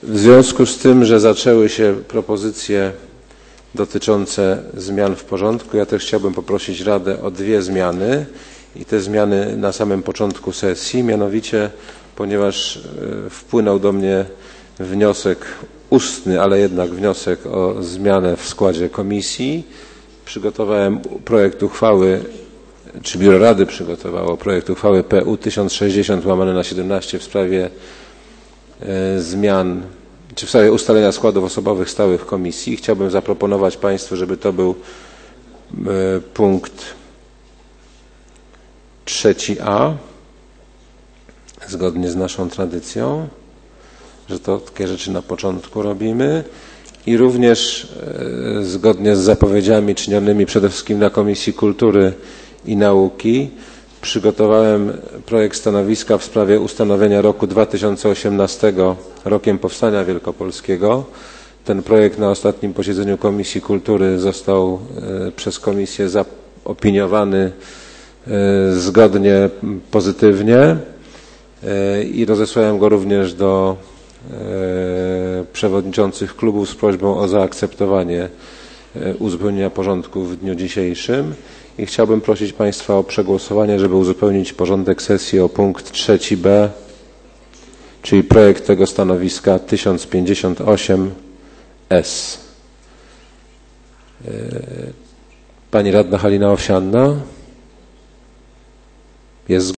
W związku z tym, że zaczęły się propozycje dotyczące zmian w porządku, ja też chciałbym poprosić Radę o dwie zmiany i te zmiany na samym początku sesji, mianowicie ponieważ wpłynął do mnie wniosek ustny, ale jednak wniosek o zmianę w składzie komisji, przygotowałem projekt uchwały, czy Biuro Rady przygotowało projekt uchwały PU 1060/17 w sprawie zmian, czy w sprawie ustalenia składów osobowych stałych komisji. Chciałbym zaproponować Państwu, żeby to był punkt 3a, zgodnie z naszą tradycją, że to takie rzeczy na początku robimy i również zgodnie z zapowiedziami czynionymi przede wszystkim na Komisji Kultury i Nauki przygotowałem projekt stanowiska w sprawie ustanowienia roku 2018 rokiem Powstania Wielkopolskiego. Ten projekt na ostatnim posiedzeniu Komisji Kultury został przez Komisję zaopiniowany zgodnie, pozytywnie i rozesłałem go również do przewodniczących klubów z prośbą o zaakceptowanie uzupełnienia porządku w dniu dzisiejszym i chciałbym prosić Państwa o przegłosowanie, żeby uzupełnić porządek sesji o punkt 3b, czyli projekt tego stanowiska 1058-S. Pani radna Halina Owsianna jest